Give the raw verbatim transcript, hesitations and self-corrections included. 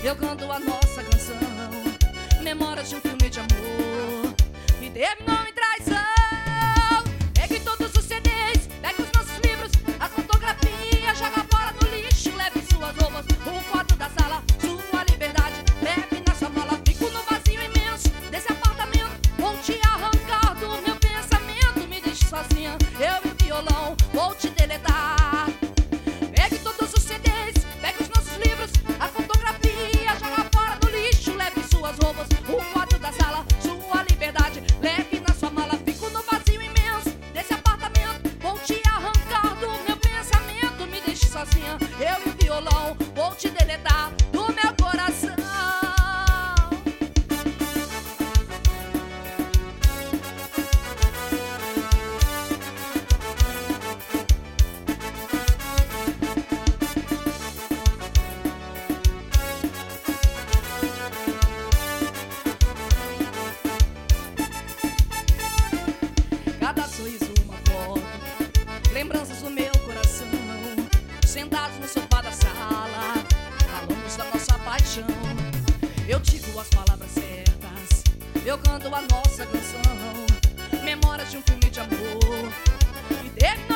eu canto a nossa canção, memórias de um filme de amor que terminou em traição. Pegue todos os C Ds, pegue os nossos livros, as fotografias, joga fora no lixo, leve suas roupas, o quarto da sala, sua liberdade, leve na sua mala. Fico no vazio imenso desse apartamento, vou te arrancar do meu pensamento, me deixe sozinha, eu e o violão, vou te deletar. Pegue todos os C Ds, pegue os nossos livros, as fotografias, joga fora no lixo, leve suas roupas, o quarto da sala, sua liberdade, leve na sua mala. Fico no vazio imenso desse apartamento, vou te arrancar do meu pensamento, me deixe sozinha, eu e o violão, vou te deletar do meu coração. Cada sorriso uma foto, lembranças do meu coração, sentados no sofá da sala, falamos da nossa paixão. Eu digo as palavras certas, eu canto a nossa canção, memórias de um filme de amor que terminou